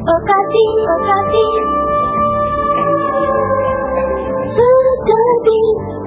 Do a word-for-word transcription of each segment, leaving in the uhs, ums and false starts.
Okapi, Okapi. Okapi.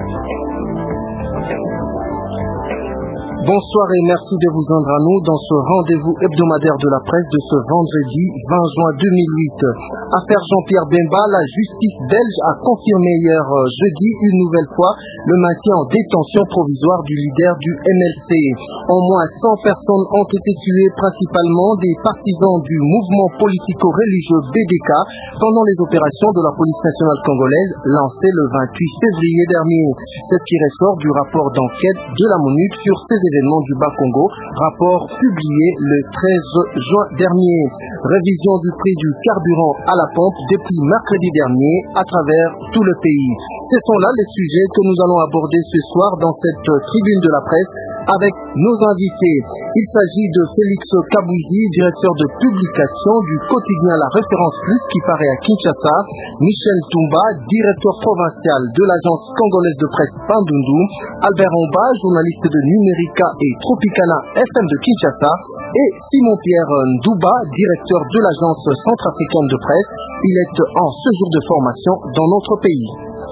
Bonsoir et merci de vous joindre à nous dans ce rendez-vous hebdomadaire de la presse de ce vendredi vingt juin deux mille huit. Affaire Jean-Pierre Bemba, la justice belge a confirmé hier jeudi une nouvelle fois le maintien en détention provisoire du leader du M L C. Au moins cent personnes ont été tuées, principalement des partisans du mouvement politico-religieux B D K, pendant les opérations de la police nationale congolaise lancées le vingt-huit février dernier. C'est ce qui ressort du rapport d'enquête de la MONUC sur ces événements du Bas-Congo, rapport publié le treize juin dernier. Révision du prix du carburant à la pompe depuis mercredi dernier à travers tout le pays. Ce sont là les sujets que nous allons aborder ce soir dans cette tribune de la presse avec nos invités. Il s'agit de Félix Kabouzi, directeur de publication du quotidien La Référence Plus qui paraît à Kinshasa, Michel Toumba, directeur provincial de l'agence congolaise de presse Pandundu, Albert Omba, journaliste de Numérica et Tropicana F M de Kinshasa, et Simon-Pierre Ndouba, directeur de l'agence centrafricaine de presse. Il est en séjour de formation dans notre pays.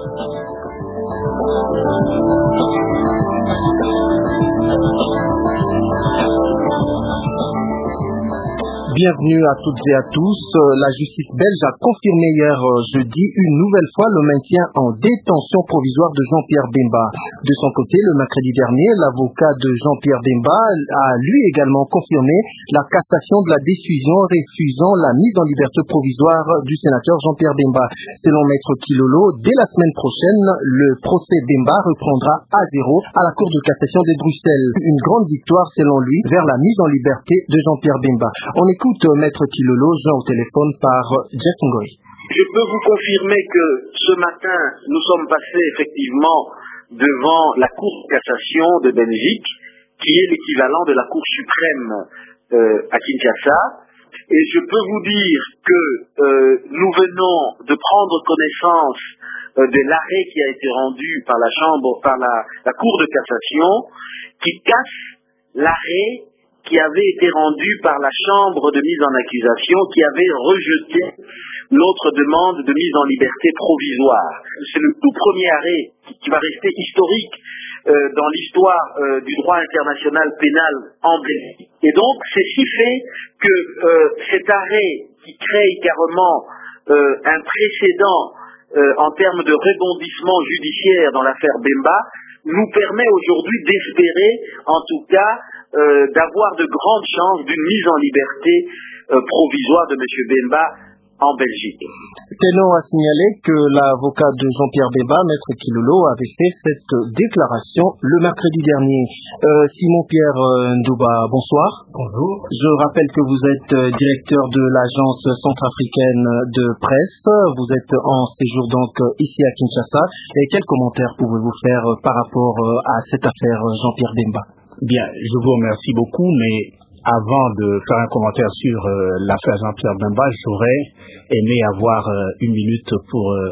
Bienvenue à toutes et à tous. La justice belge a confirmé hier jeudi une nouvelle fois le maintien en détention provisoire de Jean-Pierre Bemba. De son côté, le mercredi dernier, l'avocat de Jean-Pierre Bemba a lui également confirmé la cassation de la décision refusant la mise en liberté provisoire du sénateur Jean-Pierre Bemba. Selon Maître Kilolo, dès la semaine prochaine, le procès Bemba reprendra à zéro à la Cour de cassation de Bruxelles. Une grande victoire, selon lui, vers la mise en liberté de Jean-Pierre Bemba. On écoute Maître Kilolo, joint au téléphone par Jeff Ngoy. Je peux vous confirmer que ce matin, nous sommes passés effectivement devant la Cour de cassation de Belgique, qui est l'équivalent de la Cour suprême euh, à Kinshasa. Et je peux vous dire que euh, nous venons de prendre connaissance euh, de l'arrêt qui a été rendu par la chambre, par la, la Cour de cassation, qui casse l'arrêt qui avait été rendu par la chambre de mise en accusation, qui avait rejeté l'autre demande de mise en liberté provisoire. C'est le tout premier arrêt qui va rester historique euh, dans l'histoire euh, du droit international pénal en Belgique. Et donc, c'est si fait que euh, cet arrêt qui crée carrément euh, un précédent euh, en termes de rebondissement judiciaire dans l'affaire Bemba nous permet aujourd'hui d'espérer, en tout cas, Euh, d'avoir de grandes chances d'une mise en liberté euh, provisoire de M. Bemba en Belgique. Tenons à signaler que l'avocat de Jean-Pierre Bemba, Maître Kilolo, avait fait cette déclaration le mercredi dernier. Euh, Simon-Pierre Ndouba, bonsoir. Bonjour. Je rappelle que vous êtes directeur de l'agence centrafricaine de presse. Vous êtes en séjour donc ici à Kinshasa. Et quels commentaires pouvez-vous faire par rapport à cette affaire Jean-Pierre Bemba? Bien, je vous remercie beaucoup, mais avant de faire un commentaire sur euh, l'affaire Jean-Pierre Bemba, j'aurais aimé avoir euh, une minute pour euh,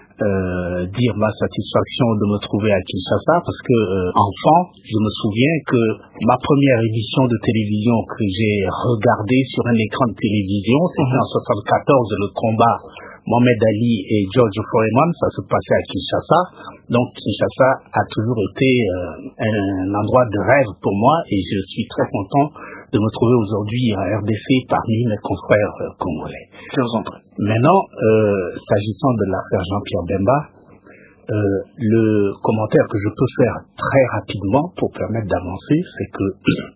euh, dire ma satisfaction de me trouver à Kinshasa, parce que euh, enfant, je me souviens que ma première émission de télévision que j'ai regardée sur un écran de télévision, c'était en soixante-quatorze, le combat Mohamed Ali et George Foreman, ça se passait à Kinshasa. Donc Kinshasa a toujours été euh, un endroit de rêve pour moi et je suis très content de me trouver aujourd'hui à R D C parmi mes confrères euh, congolais. Je vous en prie. Maintenant, euh, s'agissant de l'affaire Jean-Pierre Bemba, euh, le commentaire que je peux faire très rapidement pour permettre d'avancer, c'est que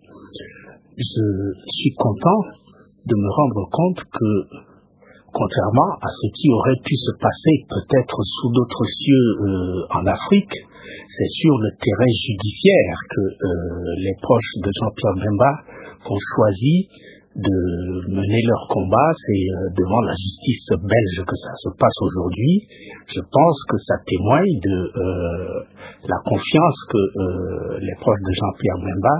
je suis content de me rendre compte que contrairement à ce qui aurait pu se passer peut-être sous d'autres cieux euh, en Afrique, c'est sur le terrain judiciaire que euh, les proches de Jean-Pierre Bemba ont choisi de mener leur combat. C'est euh, devant la justice belge que ça se passe aujourd'hui. Je pense que ça témoigne de euh, la confiance que euh, les proches de Jean-Pierre Bemba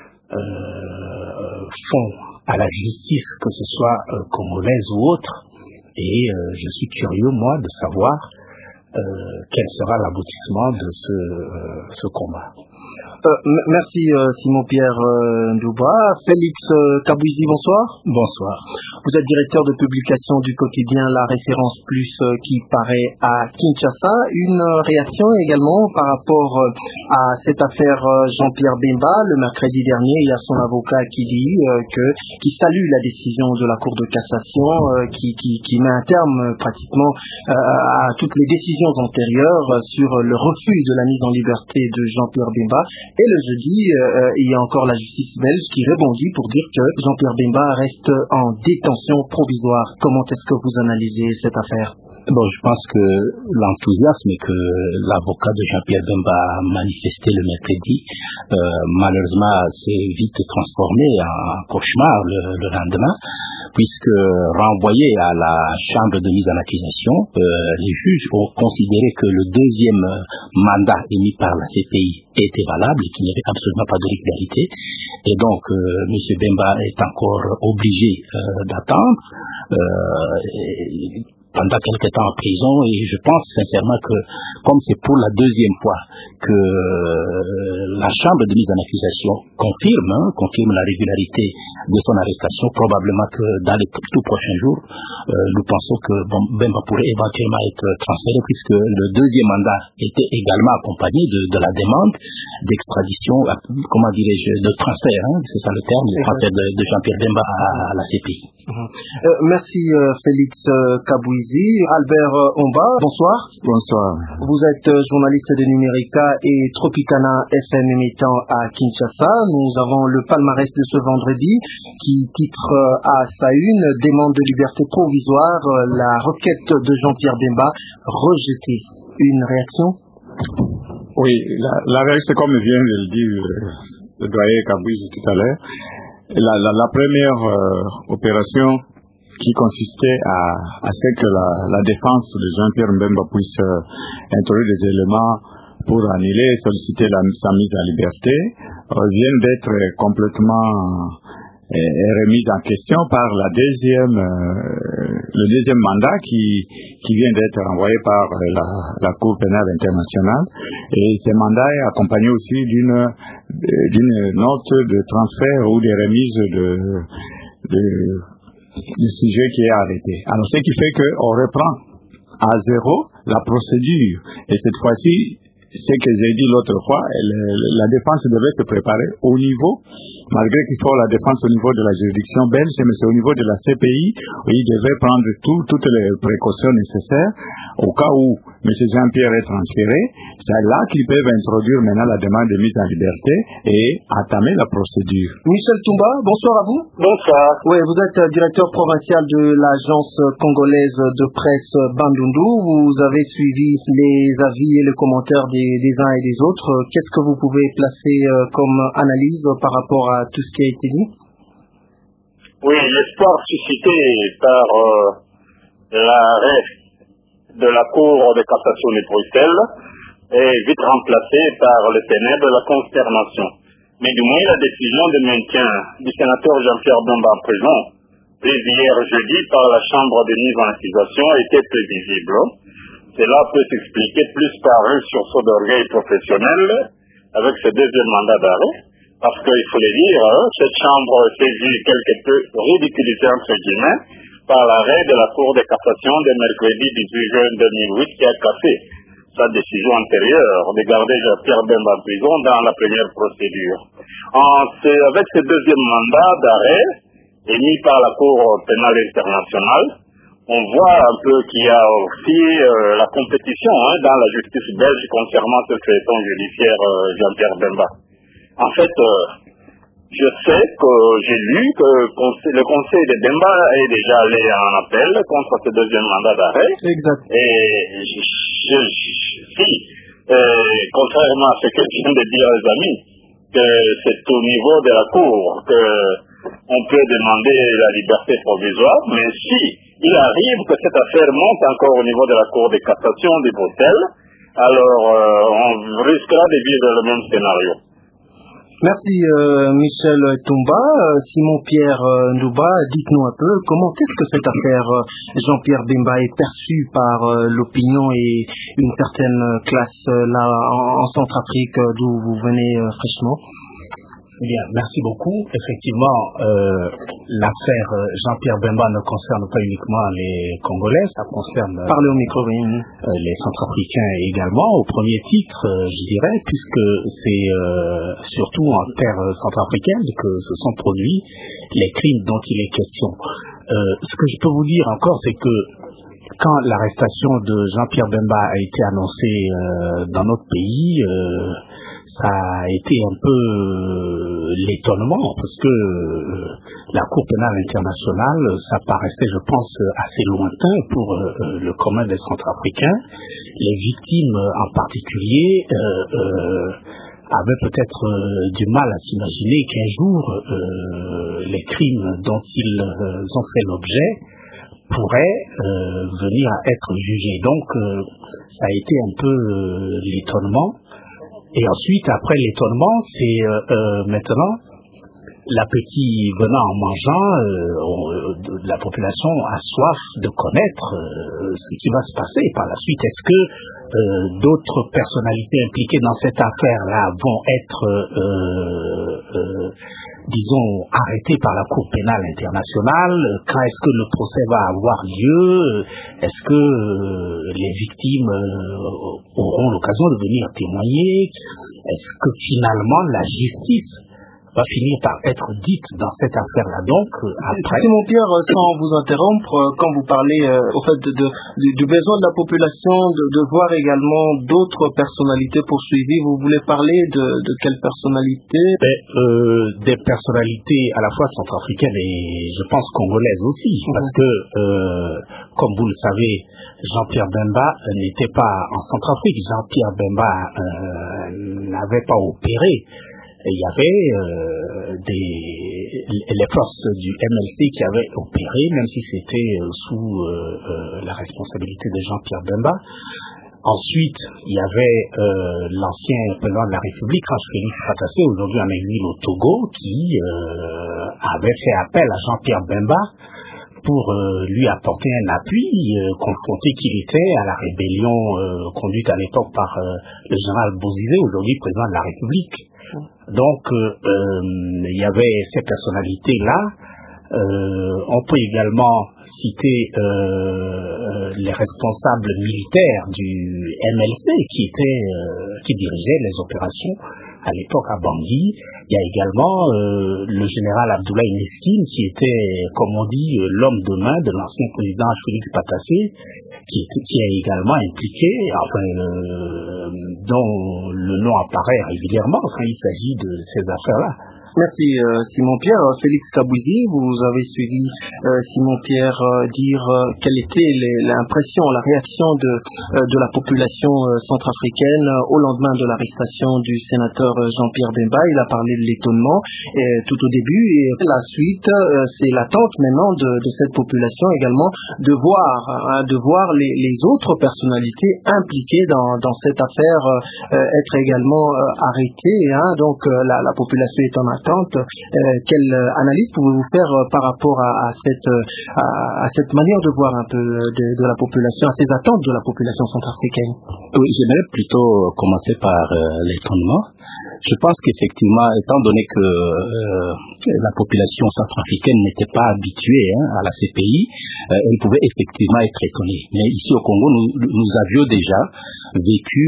euh, font à la justice, que ce soit euh, congolaise ou autre. Et euh, je suis curieux, moi, de savoir euh, quel sera l'aboutissement de ce, euh, ce combat. Euh, m- merci euh, Simon-Pierre euh, Ndouba. Félix euh, Kabouizi, bonsoir. Bonsoir. Vous êtes directeur de publication du quotidien La Référence Plus euh, qui paraît à Kinshasa. Une euh, réaction également par rapport euh, à cette affaire euh, Jean-Pierre Bemba. Le mercredi dernier, il y a son avocat qui dit euh, que qui salue la décision de la Cour de cassation, euh, qui, qui, qui met un terme euh, pratiquement euh, à toutes les décisions antérieures euh, sur le refus de la mise en liberté de Jean-Pierre Bemba. Et le jeudi, euh, il y a encore la justice belge qui rebondit pour dire que Jean-Pierre Bemba reste en détention provisoire. Comment est-ce que vous analysez cette affaire? Bon, je pense que l'enthousiasme que l'avocat de Jean-Pierre Bemba a manifesté le mercredi, euh, malheureusement, s'est vite transformé en cauchemar le, le lendemain, puisque renvoyé à la chambre de mise en accusation, euh, les juges ont considéré que le deuxième mandat émis par la C P I était valable et qu'il n'y avait absolument pas de régularité. Et donc, euh, M. Bemba est encore obligé euh, d'attendre. Euh, pendant quelque temps en prison, et je pense sincèrement que comme c'est pour la deuxième fois que euh, la chambre de mise en accusation confirme, hein, confirme la régularité de son arrestation, probablement que dans les tout prochains jours, euh, nous pensons que bon, Bemba pourrait éventuellement être transféré, puisque le deuxième mandat était également accompagné de, de la demande d'extradition, comment dirais-je, de transfert, hein, c'est ça le terme, le transfert de, de Jean-Pierre Bemba à, à la C P I. Mmh. Euh, merci euh, Félix euh, Kabouizi. Albert euh, Omba, bonsoir. Bonsoir. Vous êtes euh, journaliste de Numérica et Tropicana F M émettant à Kinshasa. Nous avons le palmarès de ce vendredi qui titre euh, à sa une « Demande de liberté provisoire, euh, la requête de Jean-Pierre Bemba rejetée ». Une réaction? Oui, la, la réaction, comme vient de le dire euh, le doyen Kabouizi tout à l'heure, la, la, la première euh, opération qui consistait à, à ce que la, la défense de Jean-Pierre Bemba puisse euh, introduire des éléments pour annuler et solliciter la, sa mise en liberté, euh, vient d'être complètement euh, remise en question par la deuxième, euh, le deuxième mandat qui, qui vient d'être envoyé par la, la Cour pénale internationale. Et ce mandat est accompagné aussi d'une, d'une note de transfert ou de remise de, de du sujet qui est arrêté. Alors, ce qui fait qu'on reprend à zéro la procédure. Et cette fois-ci, ce que j'ai dit l'autre fois, la défense devait se préparer au niveau, malgré qu'il faut la défense au niveau de la juridiction belge, mais c'est au niveau de la C P I où il devait prendre tout, toutes les précautions nécessaires au cas où M. Jean-Pierre est transféré. C'est là qu'ils peuvent introduire maintenant la demande de mise en liberté et entamer la procédure. Michel Toumba, bonsoir à vous. Bonsoir. Oui, vous êtes directeur provincial de l'agence congolaise de presse Bandundu. Vous avez suivi les avis et les commentaires des, des uns et des autres. Qu'est-ce que vous pouvez placer comme analyse par rapport à tout ce qui a été dit? Oui, l'espoir suscité par euh, l'arrêt de la Cour de cassation de Bruxelles est vite remplacé par les ténèbres de la consternation. Mais du moins, la décision de maintien du sénateur Jean-Pierre Bemba en prison, prise hier jeudi par la Chambre de mise en accusation, était prévisible. Cela peut s'expliquer plus par un sursaut d'orgueil professionnel avec ce deuxième mandat d'arrêt, parce qu'il faut le dire, cette chambre s'est vue quelque peu ridiculisée entre guillemets par l'arrêt de la Cour de cassation de mercredi dix-huit juin deux mille huit qui a cassé sa décision antérieure de garder Jean-Pierre Bemba en prison dans la première procédure. En, avec ce deuxième mandat d'arrêt émis par la Cour pénale internationale, on voit un peu qu'il y a aussi euh, la compétition hein, dans la justice belge concernant ce feuilleton judiciaire euh, Jean-Pierre Bemba. En fait, euh, je sais que j'ai lu que le conseil de Bemba est déjà allé en appel contre ce deuxième mandat d'arrêt. Exact. Et je, je, si, euh, contrairement à ce que viennent de dire les amis, que c'est au niveau de la Cour qu'on peut demander la liberté provisoire, mais si il arrive que cette affaire monte encore au niveau de la Cour de cassation de Bruxelles, alors euh, on risquera de vivre le même scénario. Merci euh, Michel Toumba. Euh, Simon-Pierre euh, Ndouba, dites-nous un peu comment est-ce que cette affaire euh, Jean-Pierre Bemba est perçue par euh, l'opinion et une certaine classe euh, là en, en Centrafrique euh, d'où vous venez euh, fraîchement. Bien, merci beaucoup. Effectivement, euh, l'affaire Jean-Pierre Bemba ne concerne pas uniquement les Congolais, ça concerne Parlez au micro, oui. euh, les Centrafricains également, au premier titre, euh, je dirais, puisque c'est euh, surtout en terre centrafricaine que se sont produits les crimes dont il est question. Euh, ce que je peux vous dire encore, c'est que quand l'arrestation de Jean-Pierre Bemba a été annoncée euh, dans notre pays, euh, ça a été un peu euh, l'étonnement, parce que euh, la Cour pénale internationale, ça paraissait, je pense, assez lointain pour euh, le commun des Centrafricains. Les victimes en particulier euh, euh, avaient peut-être euh, du mal à s'imaginer qu'un jour, euh, les crimes dont ils euh, ont fait l'objet pourraient euh, venir à être jugés. Donc, euh, ça a été un peu euh, l'étonnement. Et ensuite, après l'étonnement, c'est euh, euh, maintenant l'appétit venant en mangeant, euh, on, euh, la population a soif de connaître euh, ce qui va se passer par la suite. Est-ce que euh, d'autres personnalités impliquées dans cette affaire-là vont être, euh, euh, disons, arrêtées par la Cour pénale internationale? Quand est-ce que le procès va avoir lieu? Est-ce que euh, les victimes euh, auront l'occasion de venir témoigner? Est-ce que finalement la justice va finir par être dite dans cette affaire-là? Donc, après... Simon-Pierre, sans vous interrompre, quand vous parlez euh, au fait de, de, du, du besoin de la population de, de voir également d'autres personnalités poursuivies, vous voulez parler de, de quelles personnalités? Ben, euh, des personnalités à la fois centrafricaines et, je pense, congolaises aussi, mmh. parce que, euh, comme vous le savez, Jean-Pierre Bemba n'était pas en Centrafrique. Jean-Pierre Bemba euh, n'avait pas opéré. Il y avait euh, des, les forces du M L C qui avaient opéré, même si c'était euh, sous euh, euh, la responsabilité de Jean-Pierre Bemba. Ensuite, il y avait euh, l'ancien président de la République, Félix Patassé, aujourd'hui en exil au Togo, qui euh, avait fait appel à Jean-Pierre Bemba pour euh, lui apporter un appui, euh, confronté qu'il était à la rébellion euh, conduite à l'époque par euh, le général Bozizé, aujourd'hui président de la République. Donc, euh, euh, il y avait ces personnalités-là. Euh, on peut également citer euh, les responsables militaires du M L C qui étaient, euh, qui dirigeaient les opérations à l'époque à Bangui. Il y a également euh, le général Abdoulaye Neskine qui était, comme on dit, l'homme de main de l'ancien président Félix Patassé, qui, qui est également impliqué, enfin, euh, dont le nom apparaît régulièrement quand il s'agit de ces affaires-là. Merci euh, Simon-Pierre. Félix Kabouzi, vous avez suivi euh, Simon-Pierre euh, dire euh, quelle était l'impression, la réaction de, euh, de la population euh, centrafricaine euh, au lendemain de l'arrestation du sénateur euh, Jean-Pierre Bemba. Il a parlé de l'étonnement euh, tout au début et la suite, euh, c'est l'attente maintenant de, de cette population également de voir, hein, de voir les, les autres personnalités impliquées dans, dans cette affaire euh, être également euh, arrêtées. Hein. Donc euh, la, la population est en attente. Euh, quelle analyse pouvez-vous faire euh, par rapport à, à, cette, euh, à, à cette manière de voir un peu de, de la population, à ces attentes de la population centrafricaine? Oui, j'aimerais plutôt commencer par euh, l'étonnement. Je pense qu'effectivement, étant donné que euh, la population centrafricaine n'était pas habituée hein, à la C P I, euh, elle pouvait effectivement être étonnée. Mais ici au Congo, nous, nous avions déjà vécu,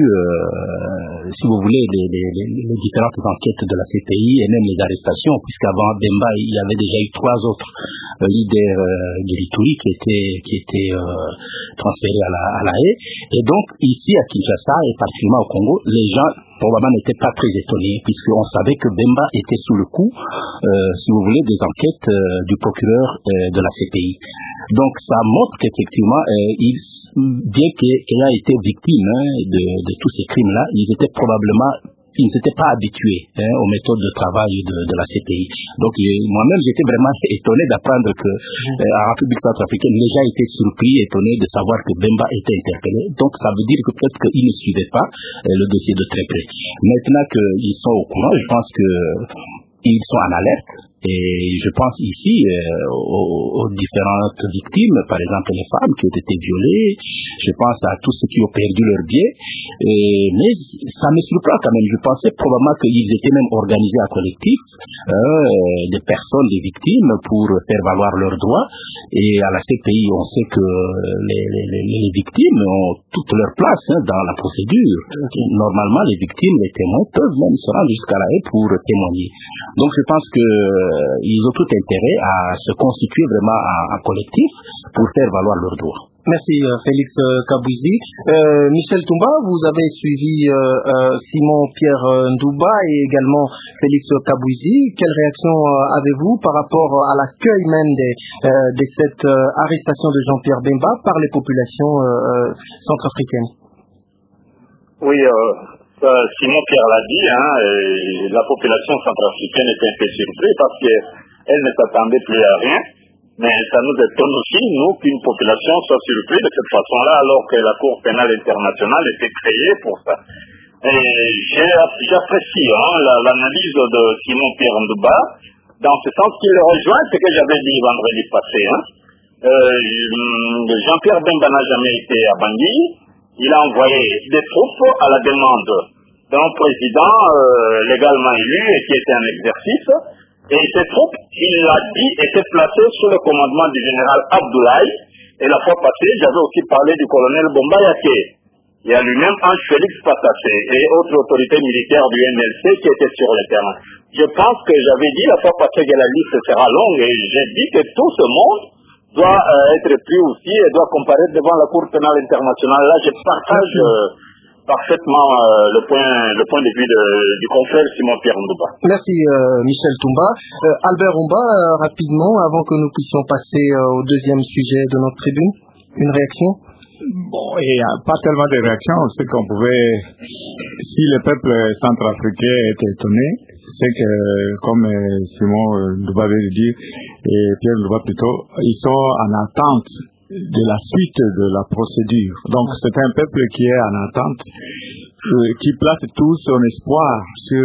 euh, si vous voulez, les, les, les, les différentes enquêtes de la C P I et même les arrestations, puisqu'avant Bemba, il y avait déjà eu trois autres euh, leaders euh, de l'Ituri qui étaient, qui étaient euh, transférés à la, à la Haye. Et donc, ici à Kinshasa et particulièrement au Congo, les gens probablement n'étaient pas très étonnés, puisqu'on savait que Bemba était sous le coup, euh, si vous voulez, des enquêtes euh, du procureur euh, de la C P I. Donc, ça montre qu'effectivement, euh, il, bien qu'il ait été victime hein, de, de tous ces crimes-là, il était probablement ils n'étaient pas habitués hein, aux méthodes de travail de, de la C P I. Donc moi-même, j'étais vraiment étonné d'apprendre que euh, en République centrafricaine, les gens étaient surpris, étonnés de savoir que Bemba était interpellé. Donc ça veut dire que peut-être qu'ils ne suivaient pas euh, le dossier de très près. Maintenant qu'ils sont au courant, je pense que ils sont en alerte. Et je pense ici euh, aux, aux différentes victimes, par exemple les femmes qui ont été violées, je pense à tous ceux qui ont perdu leur bien, et, mais ça me surprend quand même. Je pensais probablement qu'ils étaient même organisés en collectif, euh, des personnes, des victimes, pour faire valoir leurs droits. Et à la C P I, on sait que les, les, les victimes ont toute leur place hein, dans la procédure. Normalement, les victimes, les témoins peuvent même se rendre jusqu'à la haie pour témoigner. Donc je pense que ils ont tout intérêt à se constituer vraiment en, en collectif pour faire valoir leurs droits. Merci euh, Félix euh, Kabouzi. Euh, Michel Toumba, vous avez suivi euh, euh, Simon Pierre euh, Ndouba et également Félix Kabouzi. Quelle réaction euh, avez-vous par rapport à l'accueil même des, euh, de cette euh, arrestation de Jean-Pierre Bemba par les populations euh, euh, centrafricaines? Oui, euh... Euh, Simon Pierre l'a dit, hein, et la population centrafricaine était un peu surprise parce qu'elle ne s'attendait plus à rien. Mais ça nous étonne aussi, nous, qu'une population soit surprise de cette façon-là, alors que la Cour pénale internationale était créée pour ça. Et j'apprécie hein, l'analyse de Simon Pierre Ndouba, dans ce sens qu'il rejoint ce que j'avais dit vendredi passé. Hein. Euh, Jean-Pierre Bemba n'a jamais été à Bangui. Il a envoyé des troupes à la demande d'un président euh, légalement élu et qui était en exercice. Et ces troupes, il l'a dit, étaient placées sous le commandement du général Abdoulaye. Et la fois passée, j'avais aussi parlé du colonel Bomba Yaké. Il y a lui-même Ange Félix Patassé et autres autorités militaires du N L C qui étaient sur le terrain. Je pense que j'avais dit la fois passée que la liste sera longue et j'ai dit que tout ce monde doit euh, être pris aussi et doit comparaître devant la Cour pénale internationale. Là, je partage euh, parfaitement euh, le point le point de vue de, du confrère Simon Pierre Ndouba. Merci euh, Michel Toumba. Euh, Albert Oumba, euh, rapidement, avant que nous puissions passer euh, au deuxième sujet de notre tribune, une réaction? Bon, il n'y a pas tellement de réactions. C'est qu'on pouvait, si le peuple centrafricain était étonné, c'est que, comme Simon Ndouba avait dit, et Pierre Ndouba plutôt, ils sont en attente de la suite de la procédure. Donc c'est un peuple qui est en attente, euh, qui place tout son espoir sur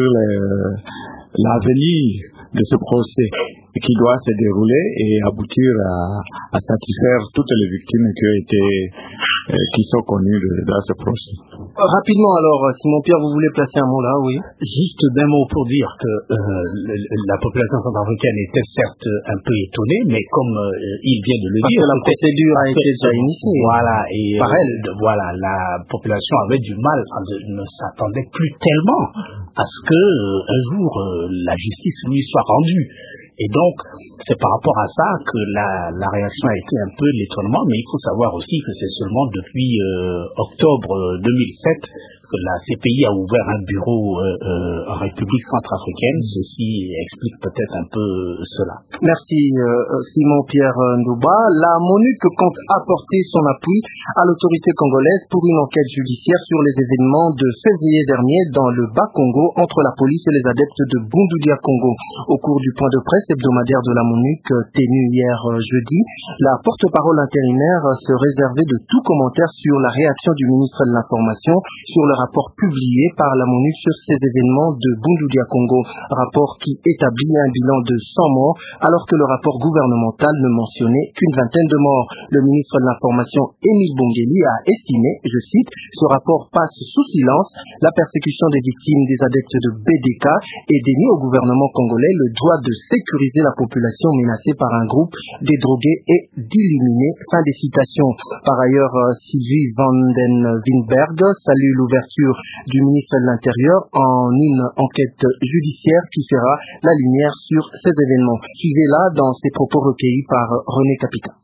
l'avenir de ce procès qui doit se dérouler et aboutir à, à satisfaire toutes les victimes qui ont été, euh, qui sont connues de, dans ce procès. Rapidement alors, Simon Pierre, vous voulez placer un mot là, oui? Juste d'un mot pour dire que euh, la population centrafricaine était certes un peu étonnée, mais comme euh, il vient de le Parce dire, que la procédure a été déjà initiée. Voilà, et par elle. Euh, voilà, la population avait du mal, ne s'attendait plus tellement à ce que euh, un jour euh, la justice lui soit rendue. Et donc, c'est par rapport à ça que la, la réaction a été un peu l'étonnement, mais il faut savoir aussi que c'est seulement depuis euh, octobre deux mille sept que la C P I a ouvert un bureau euh, euh, en République centrafricaine. Ceci explique peut-être un peu cela. Merci euh, Simon Pierre Ndouba. La MONUC compte apporter son appui à l'autorité congolaise pour une enquête judiciaire sur les événements de février dernier dans le Bas-Congo entre la police et les adeptes de Bundudia Congo. Au cours du point de presse hebdomadaire de la MONUC tenu hier euh, jeudi, la porte-parole intérimaire se réservait de tout commentaire sur la réaction du ministre de l'Information sur le rapport publié par la MONUC sur ces événements de Bundudia Congo, rapport qui établit un bilan de cent morts alors que le rapport gouvernemental ne mentionnait qu'une vingtaine de morts. Le ministre de l'Information Émile Bongeli a estimé, je cite, ce rapport passe sous silence la persécution des victimes des adeptes de B D K et dénie au gouvernement congolais le droit de sécuriser la population menacée par un groupe des drogués et d'éliminer. Fin des citations. Par ailleurs, Sylvie Van den Winberg salue l'ouverture du ministre de l'Intérieur en une enquête judiciaire qui fera la lumière sur ces événements. Suivez-la dans ses propos recueillis par René Capita.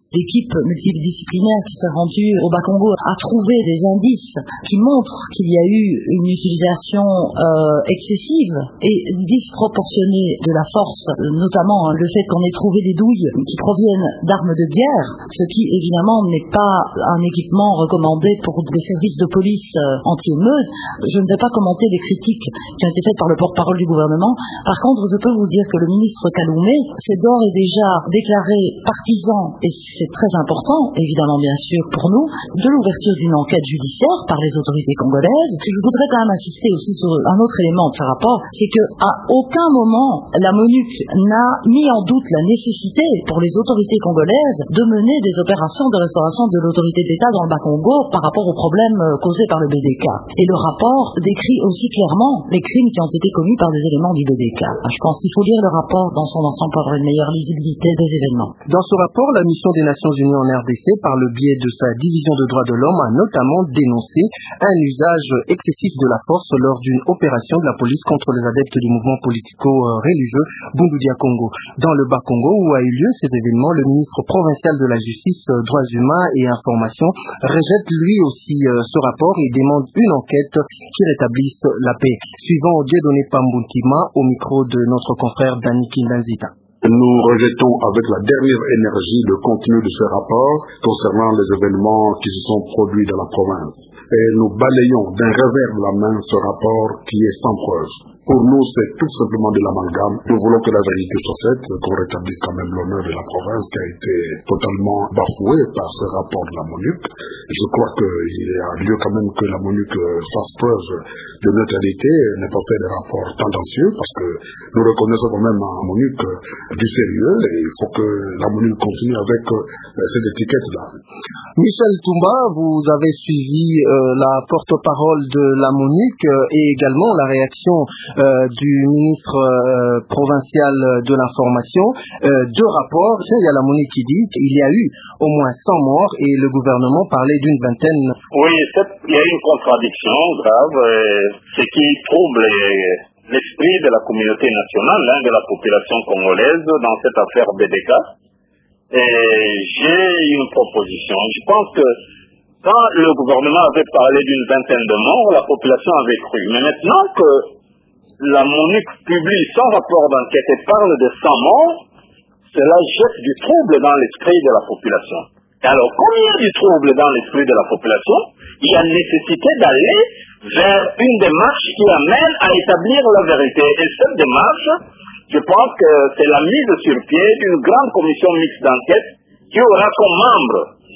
L'équipe multidisciplinaire qui s'est rendue au Bas-Congo a trouvé des indices qui montrent qu'il y a eu une utilisation euh, excessive et disproportionnée de la force, notamment le fait qu'on ait trouvé des douilles qui proviennent d'armes de guerre, ce qui évidemment n'est pas un équipement recommandé pour des services de police euh, anti-émeute. Je ne vais pas commenter les critiques qui ont été faites par le porte-parole du gouvernement. Par contre, je peux vous dire que le ministre Kaloumé s'est d'ores et déjà déclaré partisan, et c'est très important, évidemment bien sûr pour nous, de l'ouverture d'une enquête judiciaire par les autorités congolaises. Je voudrais quand même insister aussi sur un autre élément de ce rapport, c'est qu'à aucun moment la MONUC n'a mis en doute la nécessité pour les autorités congolaises de mener des opérations de restauration de l'autorité d'État dans le Bas-Congo par rapport aux problèmes causés par le B D K. Et le rapport décrit aussi clairement les crimes qui ont été commis par des éléments du B D K. Je pense qu'il faut lire le rapport dans son ensemble pour avoir une meilleure lisibilité des événements. Dans ce rapport, la mission des Nations Unies en R D C, par le biais de sa division de droits de l'homme, a notamment dénoncé un usage excessif de la force lors d'une opération de la police contre les adeptes du mouvement politico-religieux Bundudia Congo. Dans le Bas-Congo, où a eu lieu ces événements, le ministre provincial de la Justice, Droits humains et Information rejette lui aussi ce rapport et demande une enquête qui rétablisse la paix. Suivant Dieudonné Pamboutima au micro de notre confrère Dani Kindanzita. Nous rejetons avec la dernière énergie le contenu de ce rapport concernant les événements qui se sont produits dans la province. Et nous balayons d'un revers de la main ce rapport qui est sans preuve. Pour nous, c'est tout simplement de l'amalgame. Nous voulons que la vérité soit faite, qu'on rétablisse quand même l'honneur de la province qui a été totalement bafoué par ce rapport de la MONUC. Je crois qu'il y a lieu quand même que la MONUC fasse preuve de neutralité, n'ait pas fait des rapports tendancieux, parce que nous reconnaissons quand même à la MONUC du sérieux, et il faut que la MONUC continue avec cette étiquette-là. Michel Toumba, vous avez suivi euh, la porte-parole de la MONUC euh, et également la réaction euh, du ministre euh, provincial de l'information. Euh, deux rapports, il y a la MONUC qui dit qu'il y a eu au moins cent morts et le gouvernement parlait d'une vingtaine. Oui, il y a une contradiction grave, euh, ce qui trouble l'esprit de la communauté nationale, hein, de la population congolaise dans cette affaire B D K. Et j'ai une proposition. Je pense que quand le gouvernement avait parlé d'une vingtaine de morts, la population avait cru. Mais maintenant que la MONUC publie son rapport d'enquête et parle de cent morts, cela jette du trouble dans l'esprit de la population. Alors, comme il y a du trouble dans l'esprit de la population, il y a nécessité d'aller vers une démarche qui amène à établir la vérité. Et cette démarche, je pense que c'est la mise sur pied d'une grande commission mixte d'enquête qui aura comme membre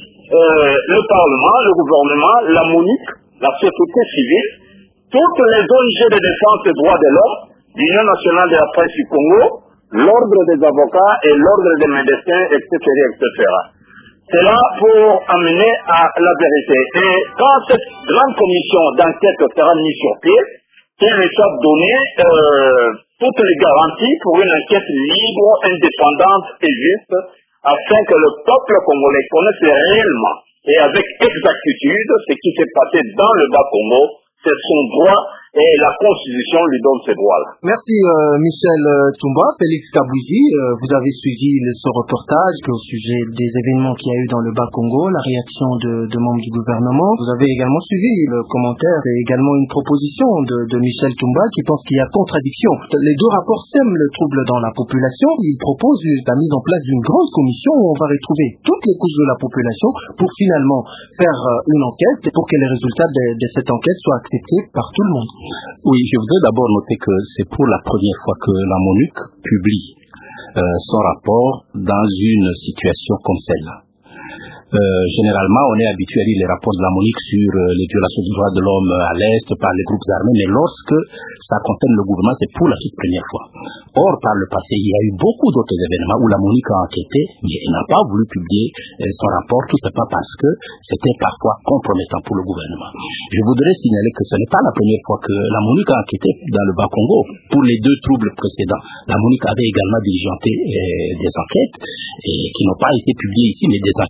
euh, le Parlement, le gouvernement, la MONUC, la société civile, toutes les O N G de défense des droits de l'homme, l'Union nationale de la presse du Congo, l'ordre des avocats et l'ordre des médecins, et cetera, et cetera. C'est là pour amener à la vérité. Et quand cette grande commission d'enquête sera mise sur pied, qu'elle soit donnée euh, toutes les garanties pour une enquête libre, indépendante et juste, afin que le peuple congolais connaisse réellement et avec exactitude ce qui s'est passé dans le Bas-Congo. C'est son droit et la Constitution lui donne ces droits-là. Merci euh, Michel euh, Toumba. Félix Kabouzi, euh, vous avez suivi le, ce reportage au sujet des événements qu'il y a eu dans le Bas-Congo, la réaction de, de membres du gouvernement. Vous avez également suivi le commentaire et également une proposition de, de Michel Toumba qui pense qu'il y a contradiction. Les deux rapports sèment le trouble dans la population. Il propose la mise en place d'une grande commission où on va retrouver toutes les couches de la population pour finalement faire euh, une enquête et pour que les résultats de, de cette enquête soient acceptés par tout le monde. Oui, je voudrais d'abord noter que c'est pour la première fois que la MONUC publie euh, son rapport dans une situation comme celle-là. Euh, généralement, on est habitué à lire les rapports de la MONUC sur euh, les violations des droits de l'homme à l'Est par les groupes armés, mais lorsque ça concerne le gouvernement, c'est pour la toute première fois. Or, par le passé, il y a eu beaucoup d'autres événements où la MONUC a enquêté, mais elle n'a pas voulu publier euh, son rapport, tout simplement parce que c'était parfois compromettant pour le gouvernement. Je voudrais signaler que ce n'est pas la première fois que la MONUC a enquêté dans le Bas-Congo. Pour les deux troubles précédents, la MONUC avait également diligenté euh, des enquêtes et qui n'ont pas été publiées ici, mais des enquêtes qui ont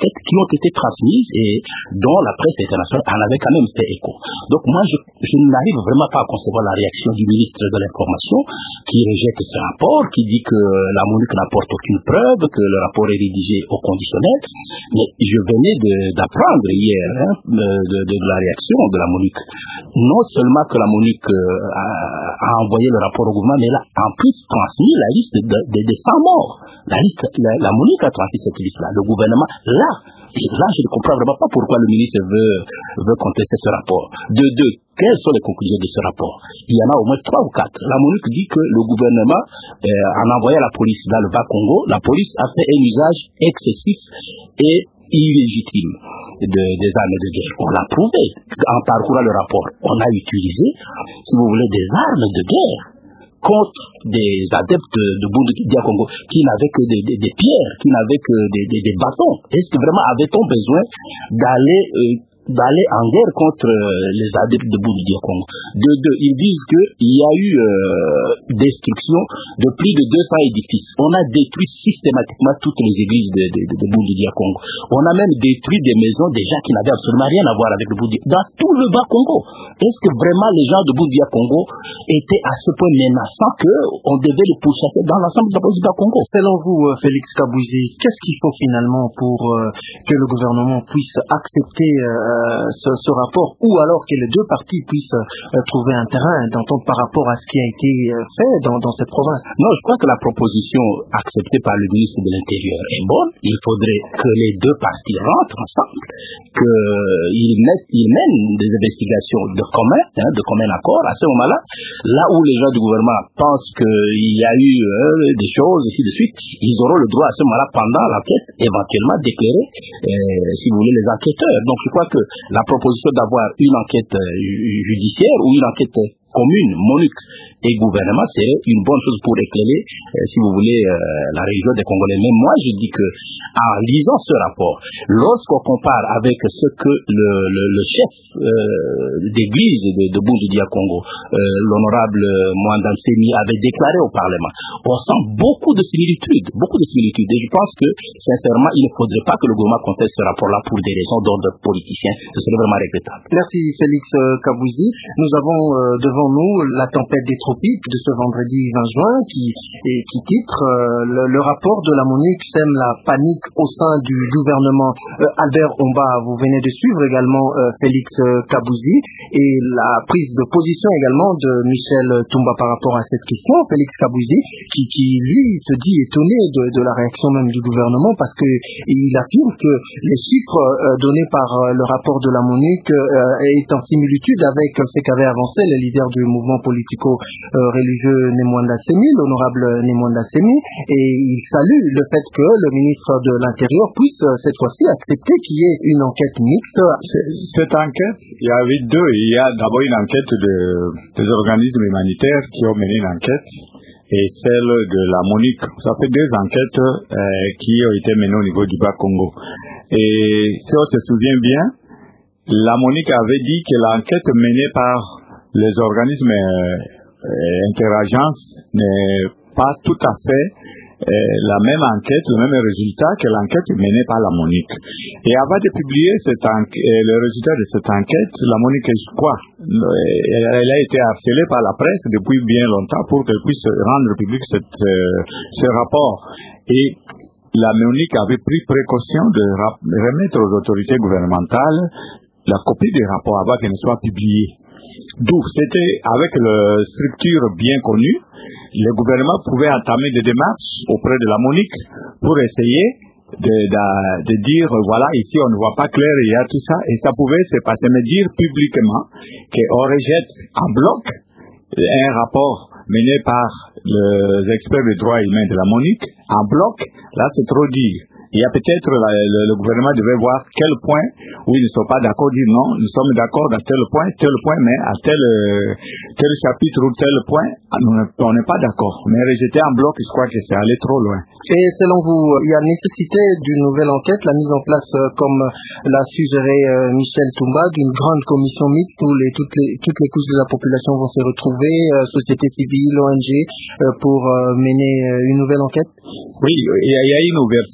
ont été transmises et dont la presse internationale en avait quand même fait écho. Donc moi, je, je n'arrive vraiment pas à concevoir la réaction du ministre de l'Information qui rejette ce rapport, qui dit que la MONUC n'apporte aucune preuve, que le rapport est rédigé au conditionnel. Mais je venais de, d'apprendre hier hein, de, de, de la réaction de la MONUC. Non seulement que la MONUC euh, a, a envoyé le rapport au gouvernement, mais elle a en plus transmis la liste de, de, de cent morts. La liste, la, la MONUC a transmis cette liste-là. Le gouvernement, là, là, je ne comprends vraiment pas pourquoi le ministre veut, veut contester ce rapport. De deux, quelles sont les conclusions de ce rapport? Il y en a au moins trois ou quatre. La MONUC dit que le gouvernement, euh, en envoyant la police dans le Bas-Congo, la police a fait un usage excessif et illégitime de, des armes de guerre. On l'a prouvé. En parcourant le rapport, on a utilisé, si vous voulez, des armes de guerre contre des adeptes de Bundu Dia Congo qui n'avaient que des, des, des pierres, qui n'avaient que des, des, des bâtons. Est-ce que vraiment avait-on besoin d'aller euh, d'aller en guerre contre euh, les adeptes de Bundu Dia Congo? De deux, ils disent qu'il y a eu euh, destruction de plus de deux cents édifices. On a détruit systématiquement toutes les églises de, de, de, de Bundu Dia Congo. On a même détruit des maisons des gens qui n'avaient absolument rien à voir avec le Bundu dans tout le Bas-Congo. Est-ce que vraiment les gens de Bundu Dia Congo étaient à ce point menaçants qu'on devait les pourchasser dans l'ensemble de la police du Bas-Congo? Selon vous, Félix Kabouzi, qu'est-ce qu'il faut finalement pour euh, que le gouvernement puisse accepter euh, ce, ce rapport, ou alors que les deux parties puissent euh, trouver un terrain d'entente par rapport à ce qui a été euh, fait dans, dans cette province? Non, je crois que la proposition acceptée par le ministre de l'Intérieur est bonne. Il faudrait que les deux parties rentrent ensemble, qu'ils mettent, ils mènent des investigations de commun, hein, de commun accord à ce moment-là. Là où les gens du gouvernement pensent qu'il y a eu euh, des choses, ainsi de suite, ils auront le droit à ce moment-là, pendant l'enquête, éventuellement d'éclairer, euh, si vous voulez, les enquêteurs. Donc je crois que la proposition d'avoir une enquête euh, judiciaire ou une enquête commune, MONUC et gouvernement, serait une bonne chose pour éclairer, euh, si vous voulez, euh, la région des Congolais. Mais moi, je dis que, en lisant ce rapport, lorsqu'on compare avec ce que le, le, le chef euh, d'église de, de Bundu Dia Congo, euh, l'honorable Mwanda Nsemi, avait déclaré au Parlement, on sent beaucoup de similitudes, beaucoup de similitudes. Et je pense que, sincèrement, il ne faudrait pas que le gouvernement conteste ce rapport-là pour des raisons d'ordre politicien. Ce serait vraiment regrettable. Merci Félix Kabouzi. Nous avons euh, devant nous la tempête des tropiques de ce vendredi vingt juin qui, et, qui titre euh, le, le rapport de la MONUC sème la panique au sein du gouvernement. Euh, Albert Omba, vous venez de suivre également euh, Félix Kabouzi et la prise de position également de Michel Toumba par rapport à cette question. Félix Kabouzi qui, qui lui se dit étonné de, de la réaction même du gouvernement parce que il affirme que les chiffres euh, donnés par euh, le rapport de la MONUC euh, est en similitude avec ce qu'avait avancé le leader du mouvement politico-religieux euh, Nemwanda Semi, l'honorable Nemwanda Semi, et il salue le fait que le ministre de l'Intérieur puisse euh, cette fois-ci accepter qu'il y ait une enquête mixte. Cette enquête, il y avait deux. Il y a d'abord une enquête de, des organismes humanitaires qui ont mené une enquête et celle de la MONUC. Ça fait deux enquêtes euh, qui ont été menées au niveau du Bas-Congo. Et si on se souvient bien, la MONUC avait dit que l'enquête menée par les organismes euh, interagences n'est pas tout à fait euh, la même enquête, le même résultat que l'enquête menée par la MONUC. Et avant de publier cette enquête, le résultat de cette enquête, la MONUC, quoi, elle a été harcelée par la presse depuis bien longtemps pour qu'elle puisse rendre public cette, euh, ce rapport. Et la MONUC avait pris précaution de remettre aux autorités gouvernementales la copie du rapport avant qu'elle ne soit publiée. D'où c'était avec la structure bien connue, le gouvernement pouvait entamer des démarches auprès de la MONUC pour essayer de, de, de dire voilà, ici on ne voit pas clair, il y a tout ça, et ça pouvait se passer, mais dire publiquement qu'on rejette en bloc un rapport mené par les experts des droits humains de la MONUC en bloc, là c'est trop dire. Il y a peut-être la, le, le gouvernement devait voir quel point où ils ne sont pas d'accord, dire non, nous sommes d'accord à tel point, tel point, mais à tel, euh, tel chapitre ou tel point, on n'est pas d'accord. Mais rejeter en bloc, je crois que c'est aller trop loin. Et selon vous, il y a nécessité d'une nouvelle enquête, la mise en place, euh, comme l'a suggéré euh, Michel Toumba, d'une grande commission mixte où les, toutes, les, toutes les couches de la population vont se retrouver, euh, société civile, O N G, euh, pour euh, mener euh, une nouvelle enquête? Oui, il y, a, il y a une ouverture déjà au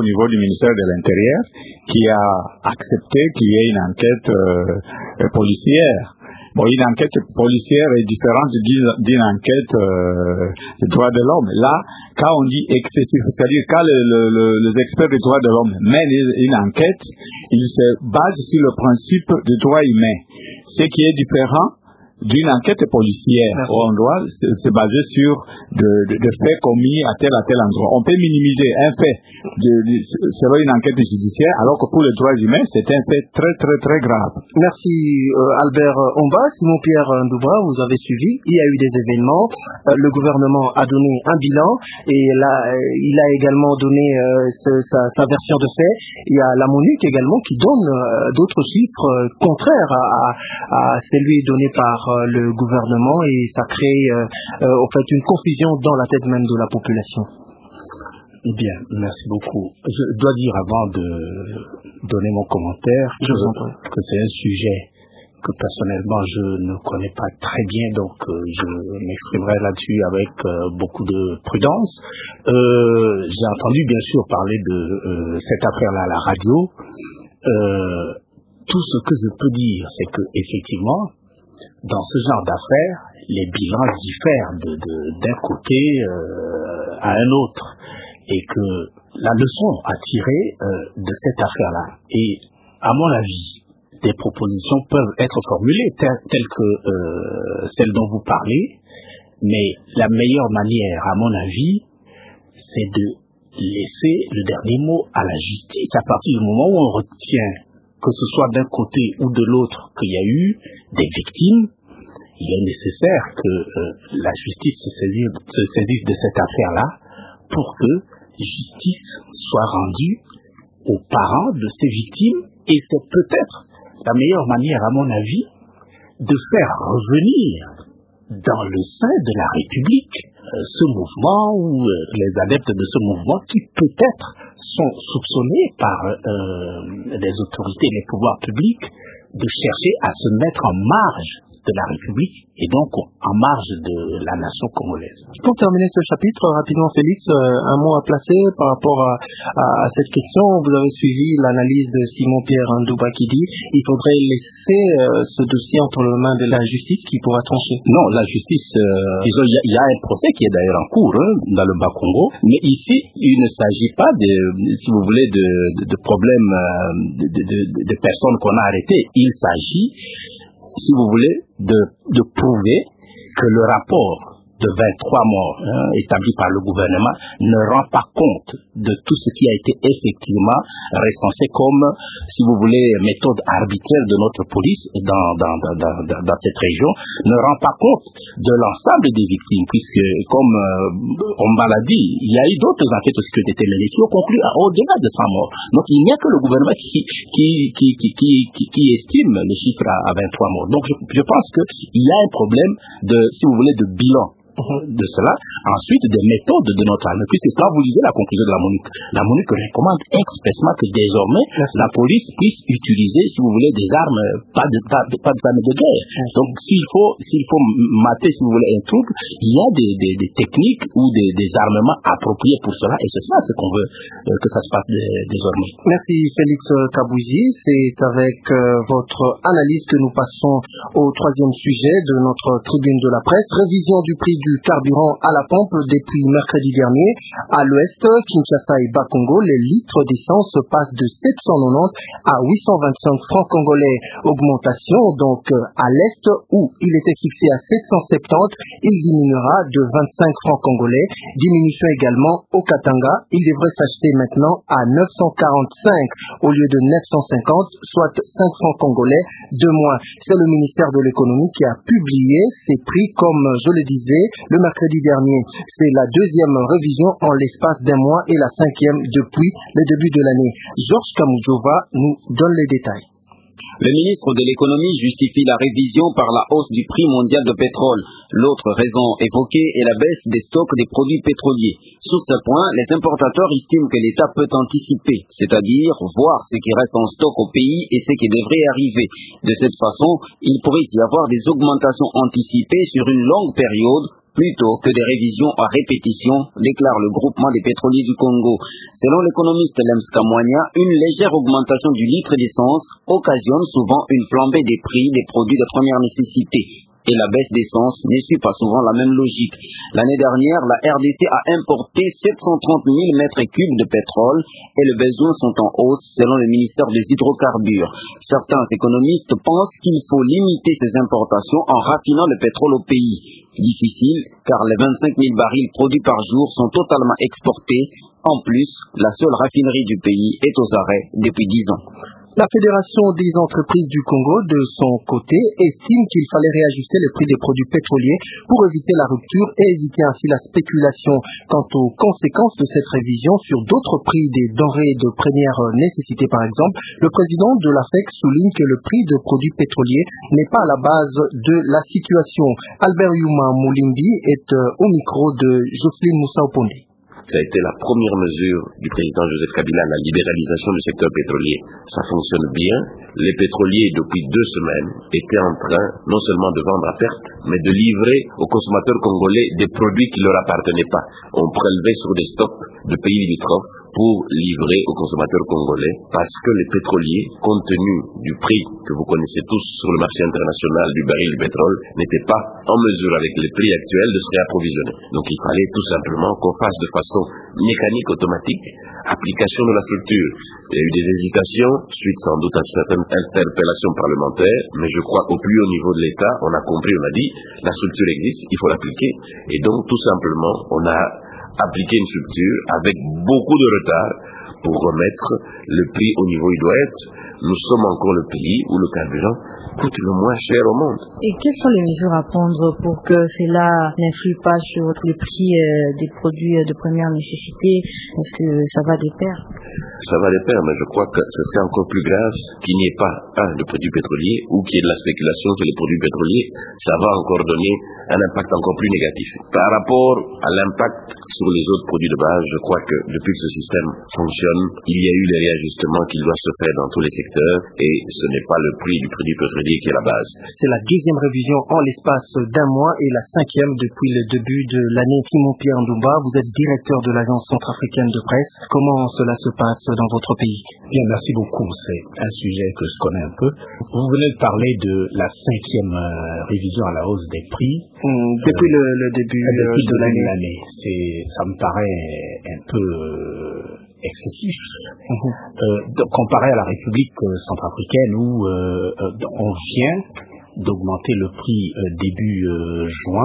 au niveau du ministère de l'Intérieur qui a accepté qu'il y ait une enquête euh, policière. Bon, une enquête policière est différente d'une enquête euh, des droits de l'homme. Là, quand on dit excessif, c'est-à-dire quand le, le, le, les experts des droits de l'homme mènent une enquête, ils se basent sur le principe des droits humains, ce qui est différent d'une enquête policière où on doit se, se baser sur de, de, de faits commis à tel à tel endroit. On peut minimiser un fait de, de, selon une enquête judiciaire, alors que pour les droits humains, c'est un fait très très très grave. Merci euh, Albert Omba. Simon-Pierre Ndouba, vous avez suivi, il y a eu des événements, euh, le gouvernement a donné un bilan et là, euh, il a également donné euh, ce, sa, sa version de fait. Il y a la MONUC également qui donne euh, d'autres chiffres euh, contraires à, à, à celui donné par le gouvernement et ça crée euh, euh, en fait une confusion dans la tête même de la population. Bien, merci beaucoup. Je dois dire avant de donner mon commentaire que, que c'est un sujet que personnellement je ne connais pas très bien, donc euh, je m'exprimerai là-dessus avec euh, beaucoup de prudence. Euh, j'ai entendu bien sûr parler de euh, cette affaire-là à la radio. Euh, tout ce que je peux dire, c'est que effectivement, dans ce genre d'affaires, les bilans diffèrent de, de, d'un côté euh, à un autre, et que la leçon à tirer euh, de cette affaire-là, et à mon avis, des propositions peuvent être formulées telles, telles que euh, celles dont vous parlez, mais la meilleure manière, à mon avis, c'est de laisser le dernier mot à la justice. À partir du moment où on retient que ce soit d'un côté ou de l'autre qu'il y a eu des victimes, il est nécessaire que euh, la justice se saisisse, se saisisse de cette affaire-là pour que justice soit rendue aux parents de ces victimes. Et c'est peut-être la meilleure manière, à mon avis, de faire revenir dans le sein de la République euh, ce mouvement ou euh, les adeptes de ce mouvement qui peut-être sont soupçonnés par euh, les autorités et les pouvoirs publics de chercher à se mettre en marge de la République et donc en marge de la nation congolaise. Pour terminer ce chapitre, rapidement Félix, un mot à placer par rapport à, à, à cette question. Vous avez suivi l'analyse de Simon-Pierre Ndouba qui dit il faudrait laisser euh, ce dossier entre les mains de la justice qui pourra trancher. Non, la justice, euh, il y, y a un procès qui est d'ailleurs en cours hein, dans le Bas-Congo, mais ici il ne s'agit pas de, si vous voulez, de, de, de problèmes de, de, de, de personnes qu'on a arrêtées. Il s'agit, si vous voulez, de, de prouver que le rapport de vingt-trois morts hein, établi par le gouvernement ne rend pas compte de tout ce qui a été effectivement recensé comme, si vous voulez, méthode arbitraire de notre police dans, dans, dans, dans, dans cette région, ne rend pas compte de l'ensemble des victimes, puisque, comme euh, on m'a l'a dit, il y a eu d'autres enquêtes aussi qui ont été menées qui ont conclu à au-delà de cent morts. Donc il n'y a que le gouvernement qui, qui, qui, qui, qui, qui, qui estime le chiffre à, à vingt-trois morts. Donc je, je pense qu'il y a un problème de, si vous voulez, de bilan de cela. Ensuite, des méthodes de notre armée, puisque quand vous lisez la conclusion de la MONUC, la MONUC recommande expressément que désormais Merci. la police puisse utiliser, si vous voulez, des armes, pas de, pas, pas des armes de guerre. Merci. Donc s'il faut, s'il faut mater, si vous voulez, un trouble, il y a des, des, des techniques ou des, des armements appropriés pour cela, et c'est ça ce qu'on veut euh, que ça se passe de, désormais. Merci Félix Kabouzi. C'est avec euh, votre analyse que nous passons au troisième sujet de notre tribune de la presse, révision du prix du carburant à la pompe depuis mercredi dernier. À l'ouest, Kinshasa et Bas-Congo, les litres d'essence passent de sept cent quatre-vingt-dix à huit cent vingt-cinq francs congolais. Augmentation donc à l'est où il était fixé à sept cent soixante-dix, il diminuera de vingt-cinq francs congolais. Diminution également au Katanga, il devrait s'acheter maintenant à neuf cent quarante-cinq au lieu de neuf cent cinquante, soit cinq francs congolais de moins. C'est le ministère de l'économie qui a publié ces prix, comme je le disais, le mercredi dernier. C'est la deuxième révision en l'espace d'un mois et la cinquième depuis le début de l'année. Georges Kamoudjova nous donne les détails. Le ministre de l'économie justifie la révision par la hausse du prix mondial de pétrole. L'autre raison évoquée est la baisse des stocks des produits pétroliers. Sur ce point, les importateurs estiment que l'État peut anticiper, c'est-à-dire voir ce qui reste en stock au pays et ce qui devrait arriver. De cette façon, il pourrait y avoir des augmentations anticipées sur une longue période plutôt que des révisions à répétition, déclare le groupement des pétroliers du Congo. Selon l'économiste Lems Kamwanya, une légère augmentation du litre d'essence occasionne souvent une flambée des prix des produits de première nécessité. Et la baisse d'essence ne suit pas souvent la même logique. L'année dernière, la R D C a importé sept cent trente mille mètres cubes de pétrole et les besoins sont en hausse selon le ministère des hydrocarbures. Certains économistes pensent qu'il faut limiter ces importations en raffinant le pétrole au pays. Difficile, car les vingt-cinq mille barils produits par jour sont totalement exportés. En plus, la seule raffinerie du pays est aux arrêts depuis dix ans. La Fédération des entreprises du Congo, de son côté, estime qu'il fallait réajuster le prix des produits pétroliers pour éviter la rupture et éviter ainsi la spéculation. Quant aux conséquences de cette révision sur d'autres prix des denrées de première nécessité, par exemple, le président de l'A F E C souligne que le prix de produits pétroliers n'est pas à la base de la situation. Albert Yuma Moulimbi est au micro de Jocelyne Moussa Opondi. Ça a été la première mesure du président Joseph Kabila, la libéralisation du secteur pétrolier. Ça fonctionne bien. Les pétroliers, depuis deux semaines, étaient en train non seulement de vendre à perte, mais de livrer aux consommateurs congolais des produits qui ne leur appartenaient pas. On prélevait sur des stocks de pays limitrophes pour livrer aux consommateurs congolais, parce que les pétroliers, compte tenu du prix que vous connaissez tous sur le marché international du baril du pétrole, n'étaient pas en mesure avec les prix actuels de se réapprovisionner. Donc il fallait tout simplement qu'on fasse de façon mécanique, automatique, application de la structure. Il y a eu des hésitations, suite sans doute à certaines interpellations parlementaires, mais je crois qu'au plus haut niveau de l'État, on a compris, on a dit, la structure existe, il faut l'appliquer, et donc tout simplement, on a appliqué une structure avec beaucoup de retard pour remettre le prix au niveau où il doit être. Nous sommes encore le pays où le carburant coûte le moins cher au monde. Et quelles sont les mesures à prendre pour que cela n'influe pas sur le prix euh, des produits de première nécessité? Est-ce que ça va de pair? Ça va de pair, mais je crois que ce serait encore plus grave qu'il n'y ait pas un de produits pétroliers ou qu'il y ait de la spéculation sur les produits pétroliers. Ça va encore donner un impact encore plus négatif. Par rapport à l'impact sur les autres produits de base, je crois que depuis que ce système fonctionne, il y a eu les réajustements qui doivent se faire dans tous les secteurs. Et ce n'est pas le prix du produit pétrolier qui est la base. C'est la deuxième révision en l'espace d'un mois et la cinquième depuis le début de l'année. Simon-Pierre Ndumba, vous êtes directeur de l'Agence centrafricaine de presse. Comment cela se passe dans votre pays? Bien, merci beaucoup. C'est un sujet que je connais un peu. Vous venez de parler de la cinquième euh, révision à la hausse des prix. Mmh, depuis euh, le, le début euh, depuis de l'année. l'année. C'est, ça me paraît un peu euh, excessif. Mmh. Euh, de, comparé à la République euh, centrafricaine où euh, euh, on vient d'augmenter le prix euh, début euh, juin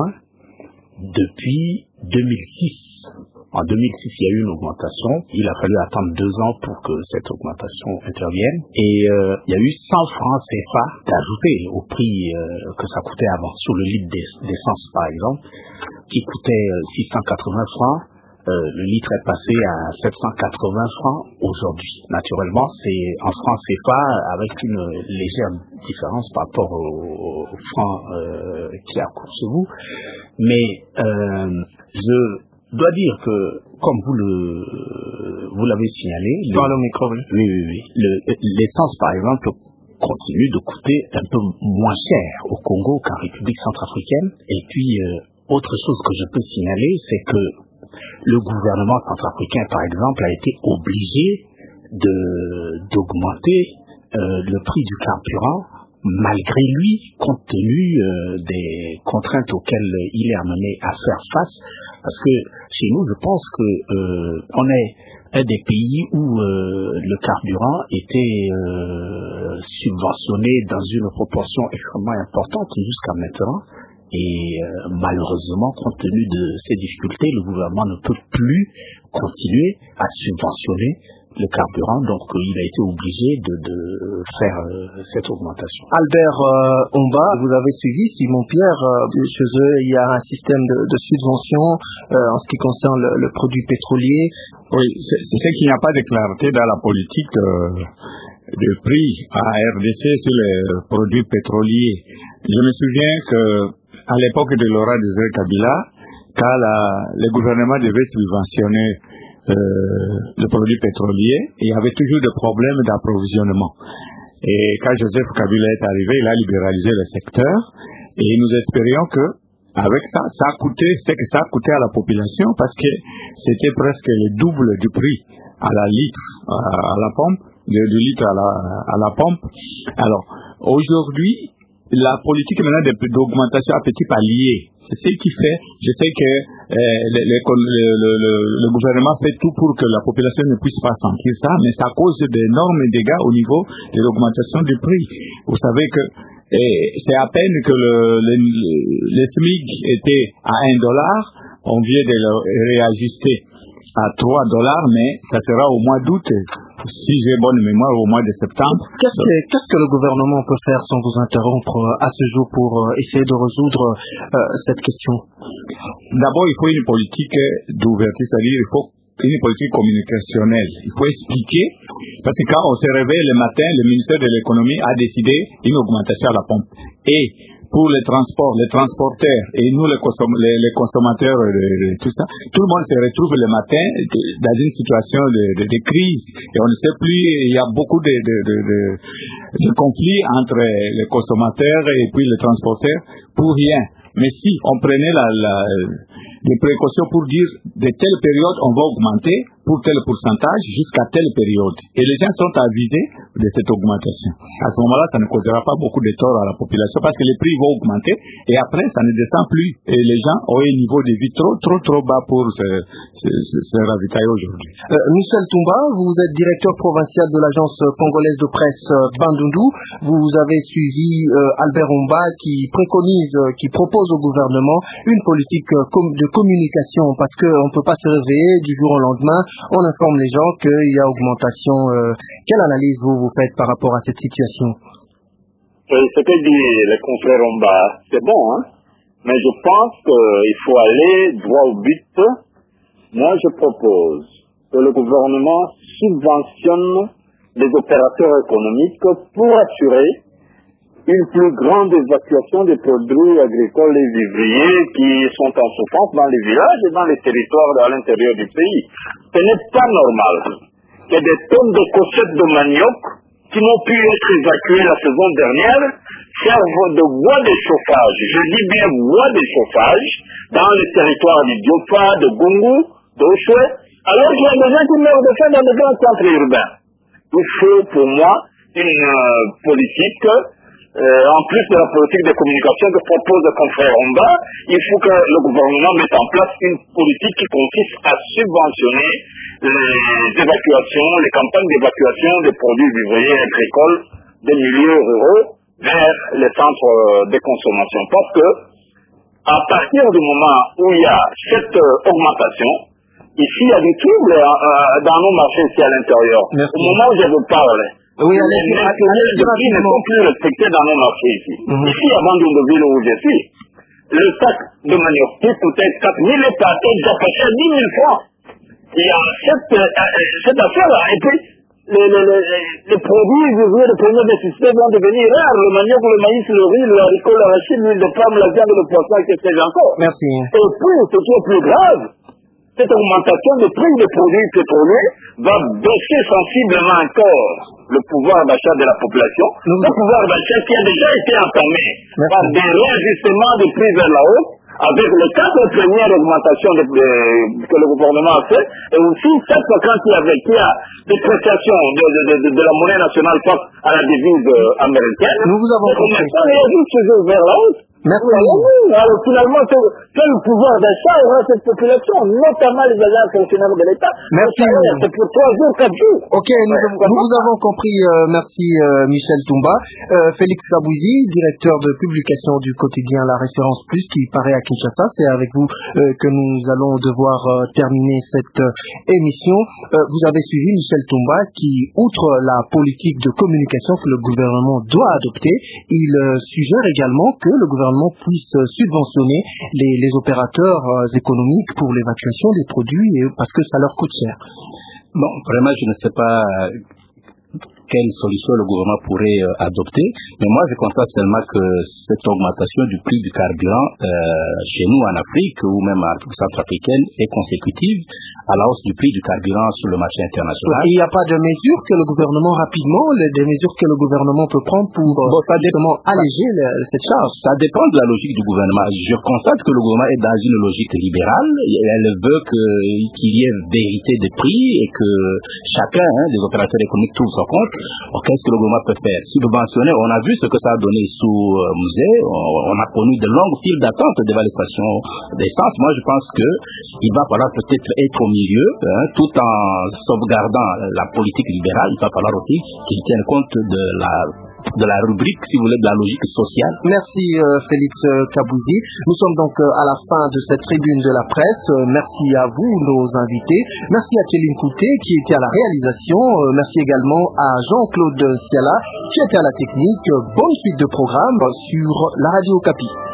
depuis deux mille six. En deux mille six, il y a eu une augmentation. Il a fallu attendre deux ans pour que cette augmentation intervienne. Et euh, il y a eu cent francs C F A d'ajouter au prix euh, que ça coûtait avant. Sur le litre d'essence, par exemple, qui coûtait euh, six cent quatre-vingts francs. Euh, le litre est passé à sept cent quatre-vingts francs aujourd'hui. Naturellement, c'est en francs C F A avec une légère différence par rapport au, au franc euh, qui est à cours chez vous. Mais euh, je dois dire que, comme vous le vous l'avez signalé, le, Dans le micro, oui. Oui, oui, oui. Le, l'essence, par exemple, continue de coûter un peu moins cher au Congo qu'en République centrafricaine. Et puis, euh, autre chose que je peux signaler, c'est que le gouvernement centrafricain, par exemple, a été obligé de d'augmenter euh, le prix du carburant, malgré lui, compte tenu euh, des contraintes auxquelles il est amené à faire face. Parce que chez nous, je pense que euh, on est un des pays où euh, le carburant était euh, subventionné dans une proportion extrêmement importante jusqu'à maintenant. Et euh, malheureusement, compte tenu de ces difficultés, le gouvernement ne peut plus continuer à subventionner le carburant, donc euh, il a été obligé de, de faire euh, cette augmentation. Albert euh, Omba, vous avez suivi Simon-Pierre, euh, chez eux il y a un système de, de subvention euh, en ce qui concerne le, le produit pétrolier. Oui, c'est, c'est qu'il n'y a pas de clarté dans la politique euh, de prix à R D C sur les produits pétroliers. Je me souviens que à l'époque de Laurent Désiré Kabila, quand la, le gouvernement devait subventionner euh, le produit pétrolier, il y avait toujours des problèmes d'approvisionnement. Et quand Joseph Kabila est arrivé, il a libéralisé le secteur et nous espérions que avec ça, ça a coûté, c'est que ça a coûté à la population parce que c'était presque le double du prix à la litre, à la pompe, de, de litre à la, à la pompe. Alors, aujourd'hui, la politique maintenant d'augmentation à petit palier, c'est ce qui fait, je sais que euh, le, le, le, le, le gouvernement fait tout pour que la population ne puisse pas sentir ça, mais ça cause d'énormes dégâts au niveau de l'augmentation du prix. Vous savez que et c'est à peine que le, le, le SMIC était à un dollar, on vient de le réajuster à trois dollars, mais ça sera au mois d'août, si j'ai bonne mémoire, au mois de septembre. Qu'est-ce que, qu'est-ce que le gouvernement peut faire sans vous interrompre à ce jour pour essayer de résoudre euh, cette question? D'abord, il faut une politique d'ouverture, c'est-à-dire il faut une politique communicationnelle. Il faut expliquer, parce que quand on se réveille le matin, le ministère de l'économie a décidé une augmentation à la pompe. Et pour les transports, les transporteurs et nous les, consom les, les consommateurs, de, de, tout ça, tout le monde se retrouve le matin dans une situation de, de, de crise et on ne sait plus, il y a beaucoup de, de, de, de, de conflits entre les consommateurs et puis les transporteurs pour rien. Mais si on prenait la, la, des précautions pour dire de telle période on va augmenter pour tel pourcentage jusqu'à telle période. Et les gens sont avisés de cette augmentation. À ce moment-là, ça ne causera pas beaucoup de tort à la population parce que les prix vont augmenter et après, ça ne descend plus. Et les gens ont un niveau de vie trop, trop, trop bas pour se, se, se, se ravitailler aujourd'hui. Euh, Michel Toumba, vous êtes directeur provincial de l'agence congolaise de presse euh, Bandundu. Vous avez suivi euh, Albert Omba qui préconise, euh, qui propose au gouvernement une politique euh, com de communication parce qu'on ne peut pas se réveiller du jour au lendemain. On informe les gens qu'il y a augmentation. Euh, quelle analyse vous, vous faites par rapport à cette situation? Oui, ce que dit le confrère Omba, c'est bon, hein? Mais je pense qu'il faut aller droit au but. Moi, je propose que le gouvernement subventionne les opérateurs économiques pour assurer une plus grande évacuation des produits agricoles et vivriers qui sont en souffrance dans les villages et dans les territoires à l'intérieur du pays. Ce n'est pas normal que des tonnes de cochettes de manioc qui n'ont pu être évacuées la saison dernière servent de bois de chauffage. Je dis bien bois de chauffage dans les territoires du Diopa, de Gungu, d'Oshwe, alors qu'il y a des gens qui meurent de faim dans les grands centres urbains. Il faut pour moi une euh, politique Euh, en plus de la politique de communication que propose le confrère Omba, il faut que le gouvernement mette en place une politique qui consiste à subventionner les évacuations, les campagnes d'évacuation des produits vivriers agricoles des milieux ruraux vers les centres de consommation. Parce que, à partir du moment où il y a cette euh, augmentation, ici il y a du trouble euh, dans nos marchés ici à l'intérieur. Au moment où je vous parle, oui, les matériels de prix ne sont plus respectés dans nos marchés ici. Mm-hmm. Ici, avant de ville où je suis, le sac de manioc qui coûtait quatre mille et pâtés déjà passé à dix mille francs. Il y a cette, euh, cette affaire-là. Et puis, les, les, les, les produits vivriers de première nécessité vont devenir rares. Le manioc, le maïs, le riz, le haricot, l'arachide, l'huile de palme, la viande, le poisson, et cetera encore. Merci. Et puis, ce qui est plus grave, cette augmentation des prix des produits pétroliers va baisser sensiblement encore le pouvoir d'achat de la population, mmh. le pouvoir d'achat qui a déjà été entamé Merci. par des réajustements des prix vers la hausse, avec les quatre premières augmentations de, de, que le gouvernement a fait, et aussi cette quand il y avait qui a des prestations de, de, de, de la monnaie nationale face à la devise euh, américaine. Nous vous avons compris. Ça réajuste toujours vers la hausse. Merci. Alors finalement, quel pouvoir d'achat aura cette population, notamment les agents fonctionnaires de l'État? Merci. C'est pour trois jours, quatre jours. Ok, nous, nous vous avons compris. Euh, merci euh, Michel Toumba. Euh, Félix Kabouzi, directeur de publication du quotidien La Référence Plus, qui paraît à Kinshasa. C'est avec vous euh, que nous allons devoir euh, terminer cette euh, émission. Euh, vous avez suivi Michel Toumba qui, outre la politique de communication que le gouvernement doit adopter, il euh, suggère également que le gouvernement puisse subventionner les, les opérateurs euh, économiques pour l'évacuation des produits et, parce que ça leur coûte cher. Bon, vraiment, je ne sais pas quelle solution le gouvernement pourrait euh, adopter. Mais moi, je constate seulement que cette augmentation du prix du carburant euh, chez nous en Afrique ou même en Afrique centrafricaine est consécutive à la hausse du prix du carburant sur le marché international. Et il n'y a pas de mesures que le gouvernement rapidement, les, des mesures que le gouvernement peut prendre pour bon, ça justement alléger le, cette charge? Ça dépend de la logique du gouvernement. Je constate que le gouvernement est dans une logique libérale. Elle veut que, qu'il y ait vérité des prix et que chacun hein, des opérateurs économiques trouve son compte. Alors, qu'est-ce que le gouvernement peut faire? Subventionner, on a vu ce que ça a donné sous euh, musée. On, on a connu de longues files d'attente devant les stations d'essence. Moi, je pense que il va falloir peut-être être au milieu, hein, tout en sauvegardant la politique libérale. Il va falloir aussi qu'il tienne compte de la de la rubrique, si vous voulez, de la logique sociale. Merci euh, Félix euh, Kabouzi. Nous sommes donc euh, à la fin de cette tribune de la presse. Euh, merci à vous, nos invités. Merci à Kéline Kouté qui était à la réalisation. Euh, merci également à Jean-Claude Siala qui était à la technique. Bonne suite de programme sur la Radio Okapi.